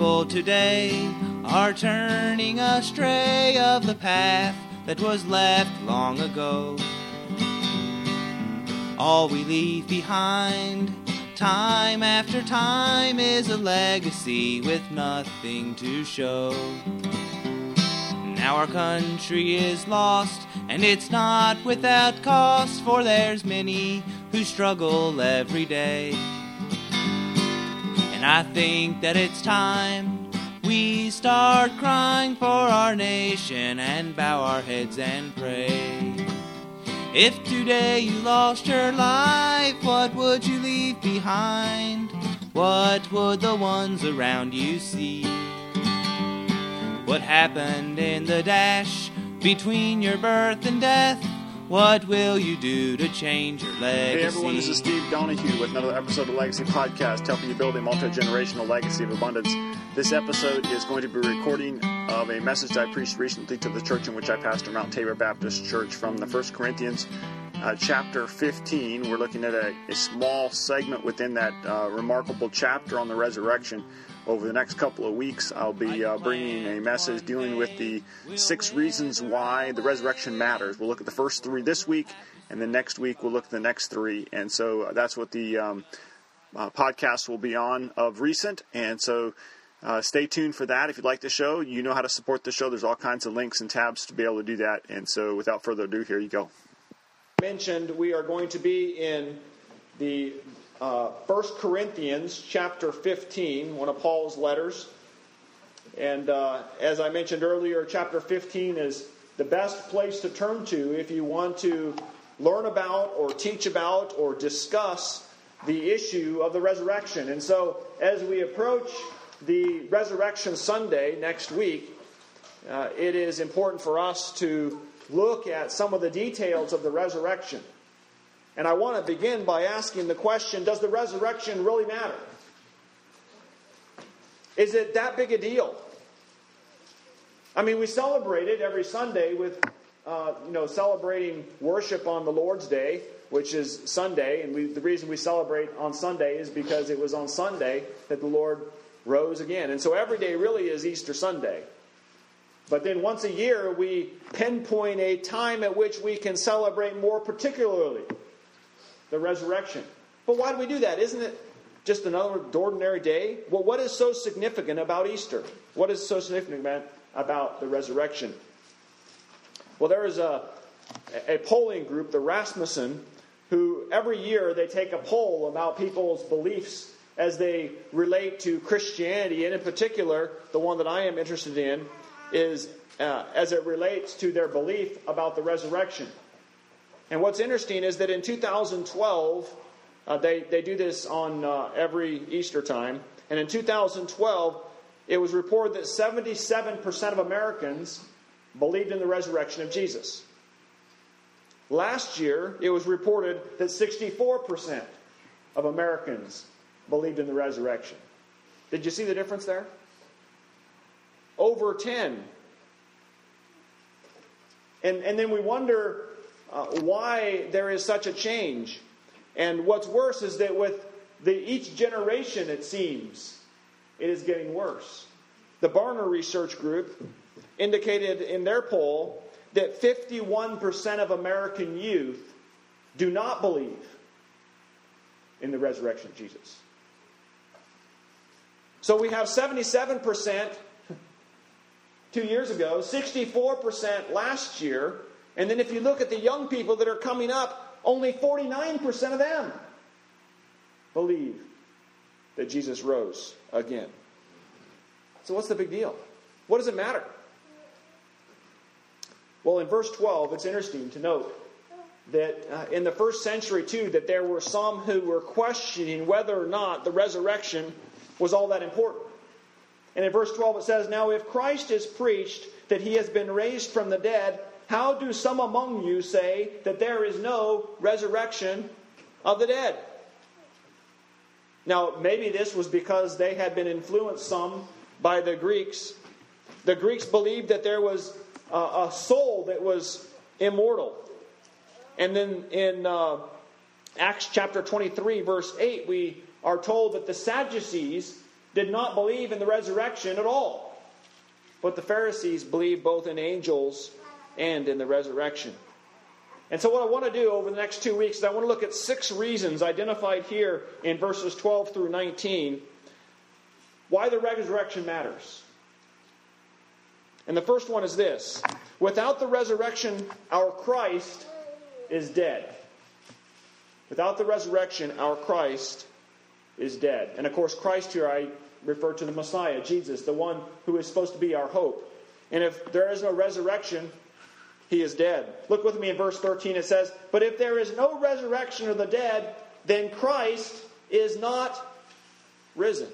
people today are turning astray of the path that was left long ago. All we leave behind, time after time, is a legacy with nothing to show. Now our country is lost, and it's not without cost, for there's many who struggle every day. And I think that it's time we start crying for our nation and bow our heads and pray. If today you lost your life, what would you leave behind? What would the ones around you see? What happened in the dash between your birth and death? What will you do to change your legacy? Hey everyone, this is Steve Donahue with another episode of Legacy Podcast, helping you build a multi-generational legacy of abundance. This episode is going to be a recording of a message that I preached recently to the church in which I pastor, Mount Tabor Baptist Church, from the 1 Corinthians chapter 15. We're looking at a small segment within that remarkable chapter on the resurrection. Over the next couple of weeks, I'll be bringing a message dealing with the 6 reasons why the resurrection matters. We'll look at the first 3 this week, and then next week we'll look at the next 3. And so that's what the podcast will be on of recent. And so stay tuned for that. If you'd like the show, you know how to support the show. There's all kinds of links and tabs to be able to do that. And so without further ado, here you go. Mentioned we are going to be in the 1 Corinthians chapter 15, one of Paul's letters. And as I mentioned earlier, chapter 15 is the best place to turn to if you want to learn about or teach about or discuss the issue of the resurrection. And so as we approach the Resurrection Sunday next week, it is important for us to look at some of the details of the resurrection. And I want to begin by asking the question, does the resurrection really matter? Is it that big a deal? I mean, we celebrate it every Sunday with, celebrating worship on the Lord's Day, which is Sunday. And the reason we celebrate on Sunday is because it was on Sunday that the Lord rose again. And so every day really is Easter Sunday. But then once a year, we pinpoint a time at which we can celebrate more particularly the resurrection. But why do we do that? Isn't it just another ordinary day? Well, what is so significant about Easter? What is so significant about the resurrection? Well, there is a polling group, the Rasmussen, who every year they take a poll about people's beliefs as they relate to Christianity. And in particular, the one that I am interested in is as it relates to their belief about the resurrection. And what's interesting is that in 2012, they do this on every Easter time. And in 2012, it was reported that 77% of Americans believed in the resurrection of Jesus. Last year, it was reported that 64% of Americans believed in the resurrection. Did you see the difference there? Over 10. And then we wonder why there is such a change. And what's worse is that with each generation, it seems, it is getting worse. The Barna Research Group indicated in their poll that 51% of American youth do not believe in the resurrection of Jesus. So we have 77% 2 years ago, 64% last year, and then if you look at the young people that are coming up, only 49% of them believe that Jesus rose again. So what's the big deal? What does it matter? Well, in verse 12, it's interesting to note that in the first century too, that there were some who were questioning whether or not the resurrection was all that important. And in verse 12 it says, "Now if Christ is preached that he has been raised from the dead, how do some among you say that there is no resurrection of the dead?" Now, maybe this was because they had been influenced some by the Greeks. The Greeks believed that there was a soul that was immortal. And then in Acts chapter 23, verse 8, we are told that the Sadducees did not believe in the resurrection at all. But the Pharisees believed both in angels and in the resurrection. And so what I want to do over the next 2 weeks is I want to look at 6 reasons identified here in verses 12 through 19 why the resurrection matters. And the first one is this. Without the resurrection, our Christ is dead. Without the resurrection, our Christ is dead. And of course, Christ here, I refer to the Messiah, Jesus, the one who is supposed to be our hope. And if there is no resurrection, he is dead. Look with me in verse 13. It says, "But if there is no resurrection of the dead, then Christ is not risen."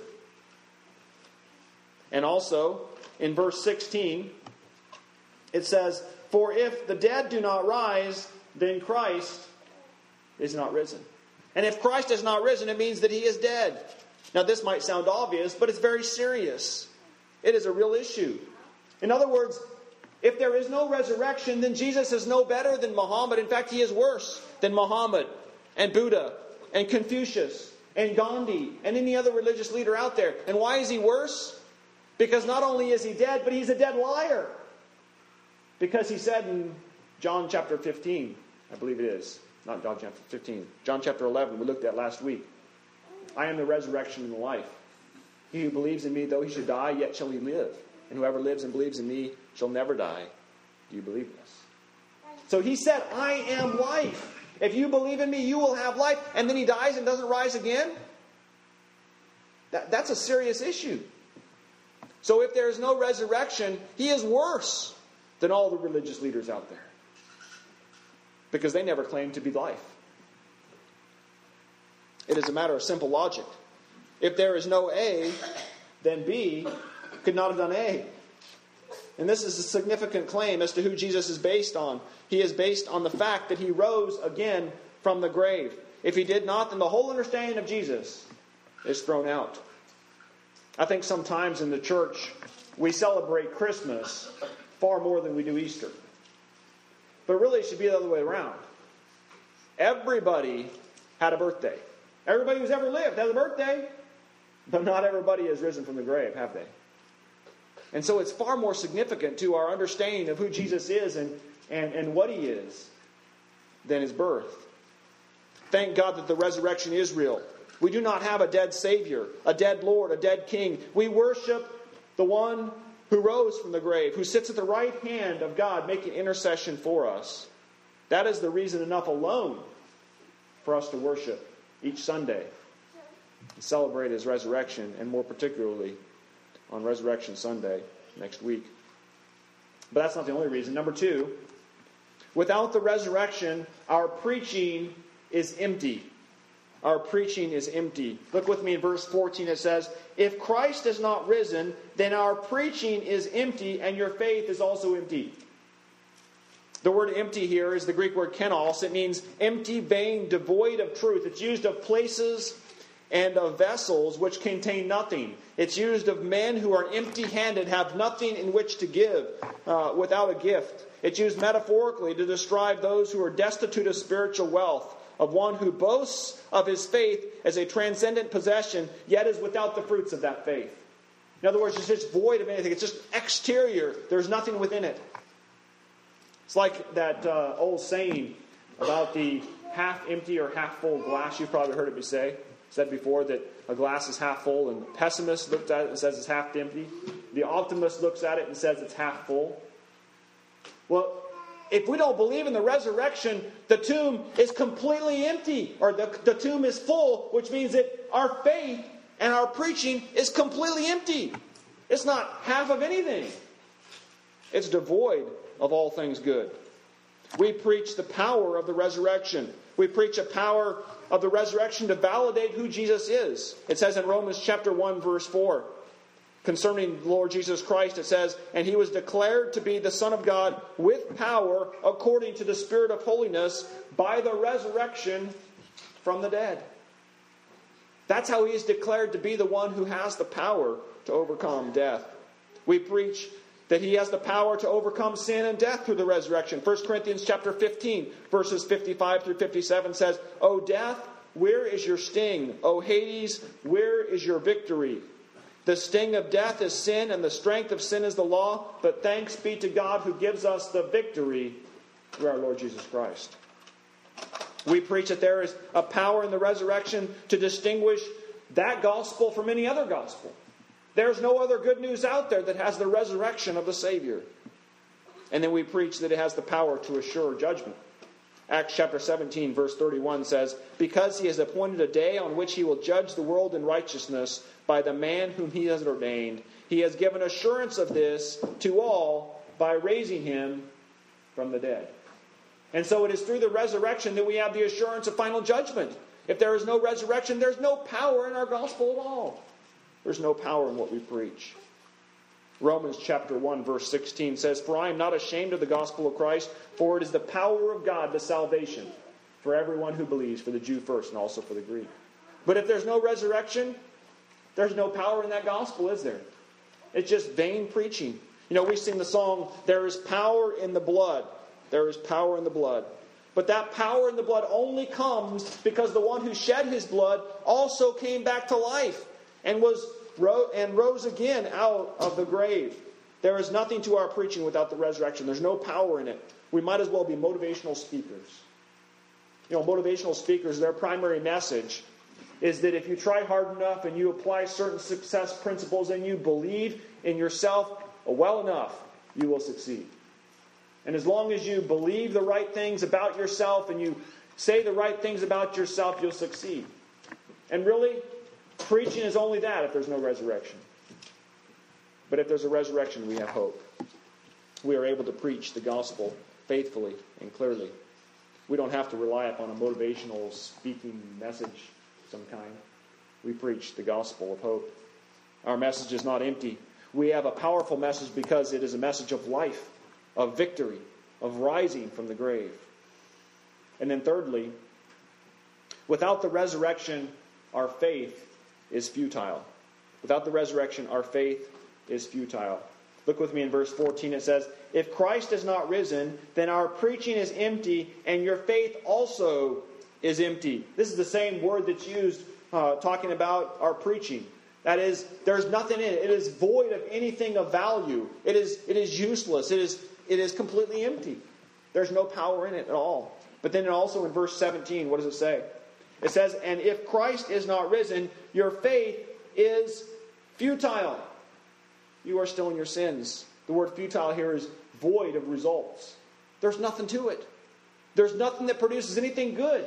And also, in verse 16, it says, "For if the dead do not rise, then Christ is not risen." And if Christ is not risen, it means that he is dead. Now, this might sound obvious, but it's very serious. It is a real issue. In other words, if there is no resurrection, then Jesus is no better than Muhammad. In fact, he is worse than Muhammad and Buddha and Confucius and Gandhi and any other religious leader out there. And why is he worse? Because not only is he dead, but he's a dead liar. Because he said in John chapter 15, I believe it is, not John chapter 15, John chapter 11, we looked at last week, "I am the resurrection and the life. He who believes in me, though he should die, yet shall he live. And whoever lives and believes in me shall never die." Do you believe this? So he said, "I am life. If you believe in me, you will have life." And then he dies and doesn't rise again? That's a serious issue. So if there is no resurrection, he is worse than all the religious leaders out there. Because they never claimed to be life. It is a matter of simple logic. If there is no A, then B could not have done A. And this is a significant claim as to who Jesus is based on. He is based on the fact that he rose again from the grave. If he did not, then the whole understanding of Jesus is thrown out. I think sometimes in the church we celebrate Christmas far more than we do Easter. But really it should be the other way around. Everybody had a birthday. Everybody who's ever lived has a birthday. But not everybody has risen from the grave, have they? And so it's far more significant to our understanding of who Jesus is and what he is than his birth. Thank God that the resurrection is real. We do not have a dead Savior, a dead Lord, a dead King. We worship the one who rose from the grave, who sits at the right hand of God making intercession for us. That is the reason enough alone for us to worship each Sunday and celebrate his resurrection, and more particularly on Resurrection Sunday next week. But that's not the only reason. Number 2, without the resurrection, our preaching is empty. Our preaching is empty. Look with me in verse 14. It says, "If Christ is not risen, then our preaching is empty, and your faith is also empty." The word empty here is the Greek word kenos. It means empty, vain, devoid of truth. It's used of places and of vessels which contain nothing. It's used of men who are empty-handed, have nothing in which to give, without a gift. It's used metaphorically to describe those who are destitute of spiritual wealth, of one who boasts of his faith as a transcendent possession, yet is without the fruits of that faith. In other words, it's just void of anything. It's just exterior. There's nothing within it. It's like that old saying about the half-empty or half-full glass. You've probably heard it be said before that a glass is half full, and the pessimist looks at it and says it's half empty. The optimist looks at it and says it's half full. Well, if we don't believe in the resurrection, the tomb is completely empty, or the tomb is full, which means that our faith and our preaching is completely empty. It's not half of anything. It's devoid of all things good. We preach the power of the resurrection. We preach a power of the resurrection to validate who Jesus is. It says in Romans chapter 1, verse 4, concerning the Lord Jesus Christ, it says, "And he was declared to be the Son of God with power according to the Spirit of holiness by the resurrection from the dead." That's how he is declared to be the one who has the power to overcome death. We preach that he has the power to overcome sin and death through the resurrection. 1 Corinthians chapter 15, verses 55 through 57 says, "O death, where is your sting? O Hades, where is your victory? The sting of death is sin, and the strength of sin is the law. But thanks be to God who gives us the victory through our Lord Jesus Christ. We preach that there is a power in the resurrection to distinguish that gospel from any other gospel. There's no other good news out there that has the resurrection of the Savior. And then we preach that it has the power to assure judgment. Acts chapter 17, verse 31 says, because he has appointed a day on which he will judge the world in righteousness by the man whom he has ordained. He has given assurance of this to all by raising him from the dead. And so it is through the resurrection that we have the assurance of final judgment. If there is no resurrection, there's no power in our gospel at all. There's no power in what we preach. Romans chapter 1 verse 16 says, for I am not ashamed of the gospel of Christ, for it is the power of God to salvation for everyone who believes, for the Jew first and also for the Greek. But if there's no resurrection, there's no power in that gospel, is there? It's just vain preaching. You know, we sing the song, there is power in the blood. There is power in the blood. But that power in the blood only comes because the one who shed his blood also came back to life and rose again out of the grave. There is nothing to our preaching without the resurrection. There's no power in it. We might as well be motivational speakers. You know, motivational speakers, their primary message is that if you try hard enough and you apply certain success principles and you believe in yourself well enough, you will succeed. And as long as you believe the right things about yourself and you say the right things about yourself, you'll succeed. And really, preaching is only that if there's no resurrection. But if there's a resurrection, we have hope. We are able to preach the gospel faithfully and clearly. We don't have to rely upon a motivational speaking message of some kind. We preach the gospel of hope. Our message is not empty. We have a powerful message because it is a message of life, of victory, of rising from the grave. And then thirdly, without the resurrection, our faith is futile. Without the resurrection, our faith is futile. Look with me in verse 14. It says, if Christ is not risen, then our preaching is empty, and your faith also is empty. This is the same word that's used talking about our preaching. That is, there's nothing in it. It is void of anything of value. It is useless. It is completely empty. There's no power in it at all. But then also in verse 17, what does it say? It says, and if Christ is not risen, your faith is futile. You are still in your sins. The word futile here is void of results. There's nothing to it. There's nothing that produces anything good.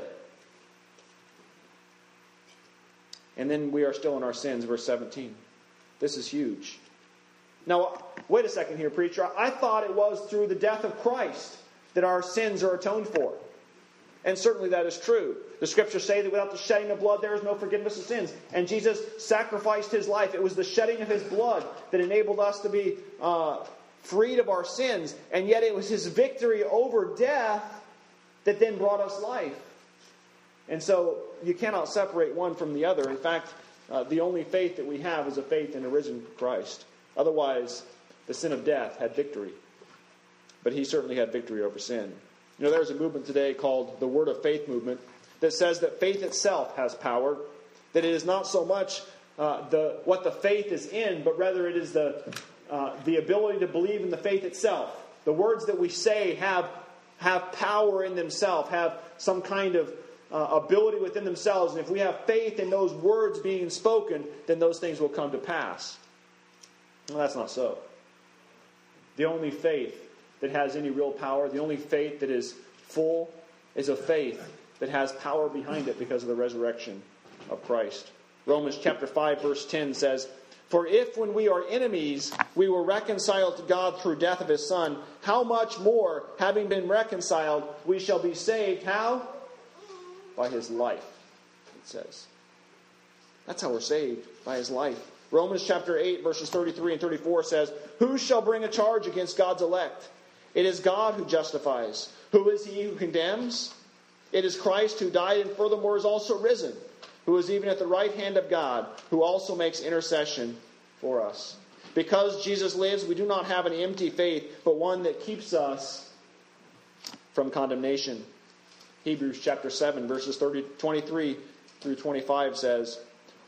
And then we are still in our sins, verse 17. This is huge. Now, wait a second here, preacher. I thought it was through the death of Christ that our sins are atoned for. And certainly that is true. The scriptures say that without the shedding of blood, there is no forgiveness of sins. And Jesus sacrificed his life. It was the shedding of his blood that enabled us to be freed of our sins. And yet it was his victory over death that then brought us life. And so you cannot separate one from the other. In fact, the only faith that we have is a faith in a risen Christ. Otherwise, the sin of death had victory. But he certainly had victory over sin. You know, there's a movement today called the Word of Faith movement that says that faith itself has power, that it is not so much what the faith is in, but rather it is the ability to believe in the faith itself. The words that we say have power in themselves, have some kind of ability within themselves. And if we have faith in those words being spoken, then those things will come to pass. Well, that's not so. The only faith that has any real power, the only faith that is full, is a faith that has power behind it because of the resurrection of Christ. Romans chapter 5 verse 10 says, for if when we are enemies, we were reconciled to God through death of his Son, how much more, having been reconciled, we shall be saved, how? By his life, it says. That's how we're saved, by his life. Romans chapter 8 verses 33 and 34 says, who shall bring a charge against God's elect? It is God who justifies. Who is he who condemns? It is Christ who died and furthermore is also risen, who is even at the right hand of God, who also makes intercession for us. Because Jesus lives, we do not have an empty faith, but one that keeps us from condemnation. Hebrews chapter 7 verses 23 through 25 says,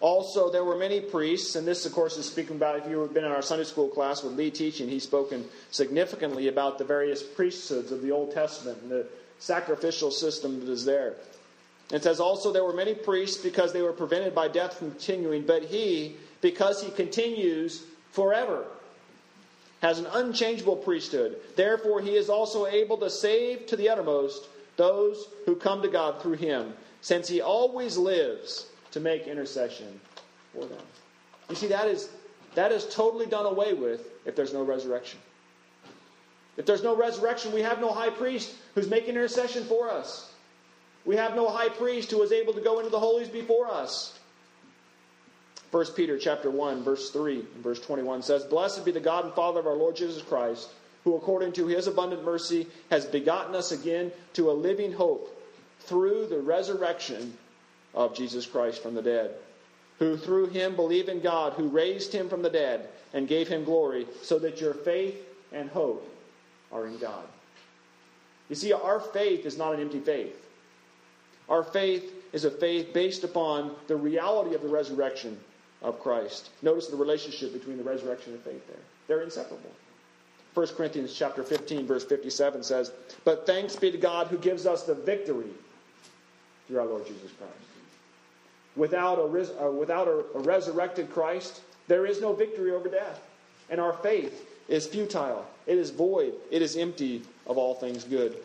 Also, there were many priests, and this, of course, is speaking about, if you've been in our Sunday school class with Lee teaching, he's spoken significantly about the various priesthoods of the Old Testament and the sacrificial system that is there. It says, also, there were many priests because they were prevented by death from continuing, but he, because he continues forever, has an unchangeable priesthood. Therefore, he is also able to save to the uttermost those who come to God through him, since he always lives to make intercession for them. You see, that is totally done away with if there's no resurrection. If there's no resurrection, we have no high priest who's making intercession for us. We have no high priest who is able to go into the holies before us. 1 Peter chapter 1, verse 3 and verse 21 says, Blessed be the God and Father of our Lord Jesus Christ, who according to his abundant mercy has begotten us again to a living hope through the resurrection of Jesus Christ from the dead, who through him believe in God, who raised him from the dead and gave him glory, so that your faith and hope are in God. You see, our faith is not an empty faith. Our faith is a faith based upon the reality of the resurrection of Christ. Notice the relationship between the resurrection and faith there. They're inseparable. 1 Corinthians chapter 15, verse 57 says, But thanks be to God who gives us the victory through our Lord Jesus Christ. Without a resurrected Christ, there is no victory over death. And our faith is futile. It is void. It is empty of all things good.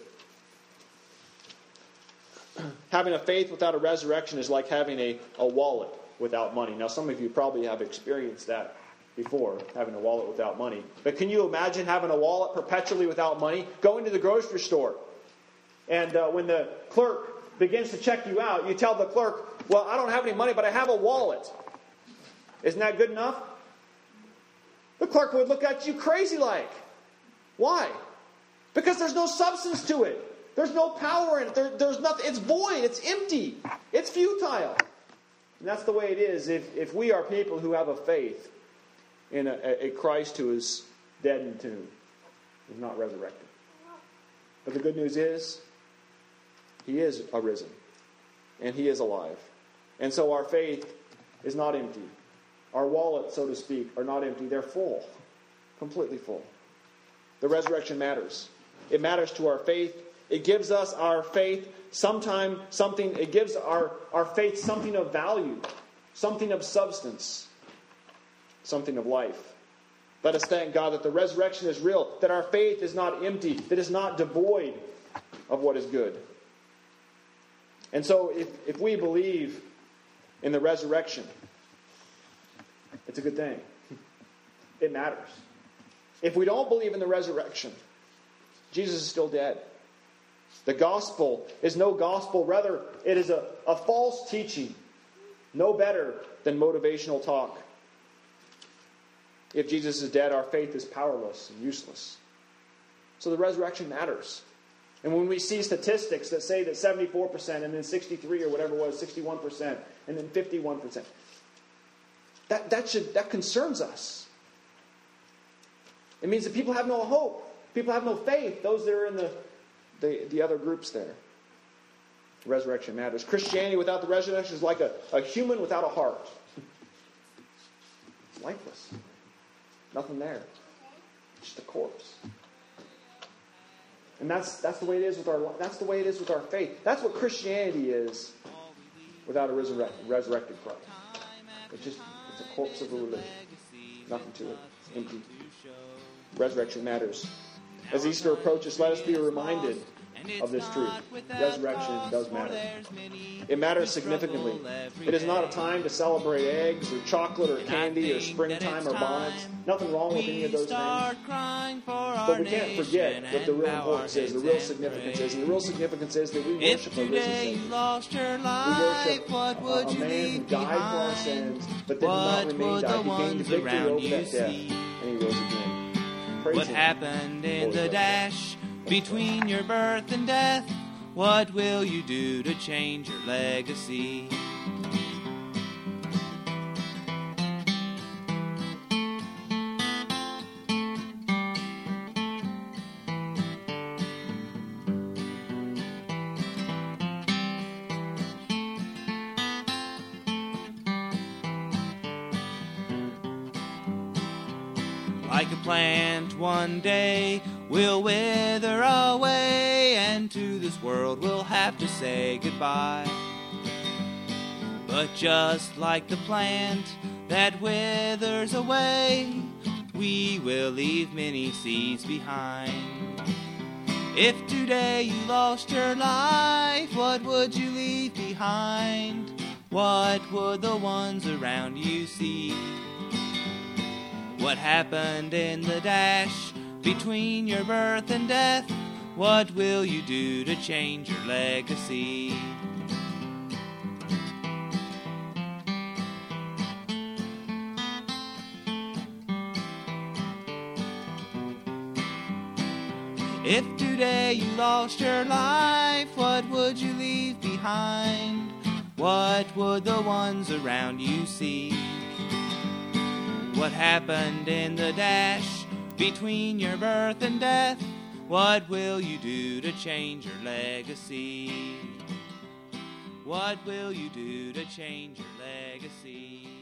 Having a faith without a resurrection is like having a wallet without money. Now, some of you probably have experienced that before, having a wallet without money. But can you imagine having a wallet perpetually without money? Going to the grocery store, and when the clerk begins to check you out, you tell the clerk, well, I don't have any money, but I have a wallet. Isn't that good enough? The clerk would look at you crazy like. Why? Because there's no substance to it. There's no power in it. There's nothing. It's void. It's empty. It's futile. And that's the way it is if we are people who have a faith in a Christ who is dead in the tomb, who's not resurrected. But the good news is, he is arisen. And he is alive. And so our faith is not empty. Our wallets, so to speak, are not empty. They're full. Completely full. The resurrection matters. It matters to our faith. It gives us our faith it gives our faith something of value, something of substance, something of life. Let us thank God that the resurrection is real, that our faith is not empty, that it's not devoid of what is good. And so if we believe in the resurrection, it's a good thing. It matters. If we don't believe in the resurrection, Jesus is still dead. The gospel is no gospel. Rather, it is a false teaching. No better than motivational talk. If Jesus is dead, our faith is powerless and useless. So the resurrection matters. And when we see statistics that say that 74% and then 63 or whatever it was, 61% and then 51%, that concerns us. It means that people have no hope. People have no faith. Those that are in the other groups there. Resurrection matters. Christianity without the resurrection is like a human without a heart. It's lifeless. Nothing there. Just a corpse. And that's the way it is with our faith. That's what Christianity is without a resurrected Christ. It's a corpse of a religion. Nothing to it. It's empty. Resurrection matters. As Easter approaches, let us be reminded of this truth. Resurrection does matter. It matters significantly. It is not a time to celebrate eggs or chocolate or candy or springtime or bonnets. Nothing wrong with any of those things. But we can't forget what the real importance is, the real significance is. And the real significance is that we worship a risen Savior. We worship a man who died for our sins, but then did not remain died. He gained the victory over that death, and he rose again. What happened in the dash between your birth and death? What will you do to change your legacy? Like a plant one day will wither away, and to this world we'll have to say goodbye. But just like the plant that withers away, we will leave many seeds behind. If today you lost your life, what would you leave behind? What would the ones around you see? What happened in the dash between your birth and death? What will you do to change your legacy? If today you lost your life, what would you leave behind? What would the ones around you see? What happened in the dash between your birth and death? What will you do to change your legacy? What will you do to change your legacy?